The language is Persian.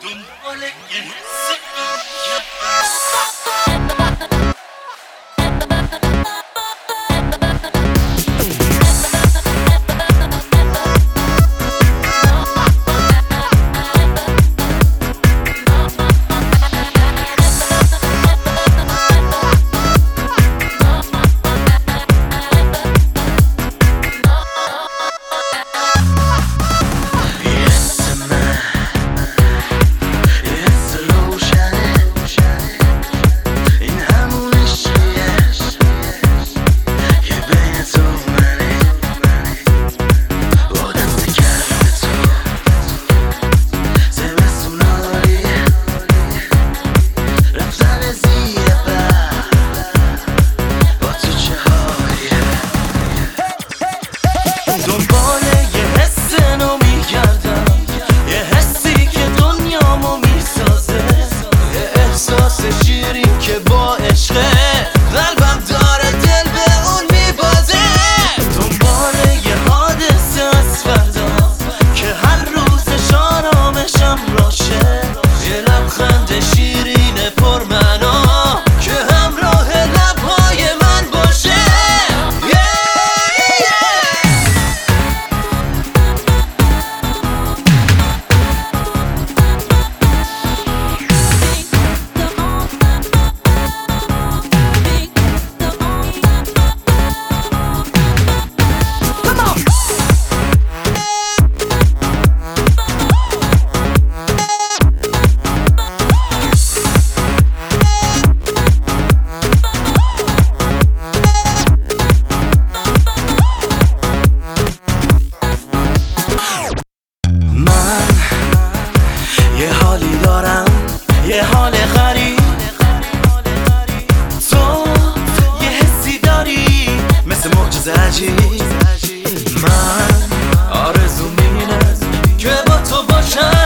دنبال یه شیرین که با عشقه قلبم داره دل به اون میبازه دنبال یه حادثه از فردا که هر روز آرامشم راشه یه لبخند شیرین پرمعنا که همراه لبهای من باشه یه حالی دارم یه حال غریب تو یه حسی داری مثل معجزه عجیب من آرزوم اینه که با تو باشم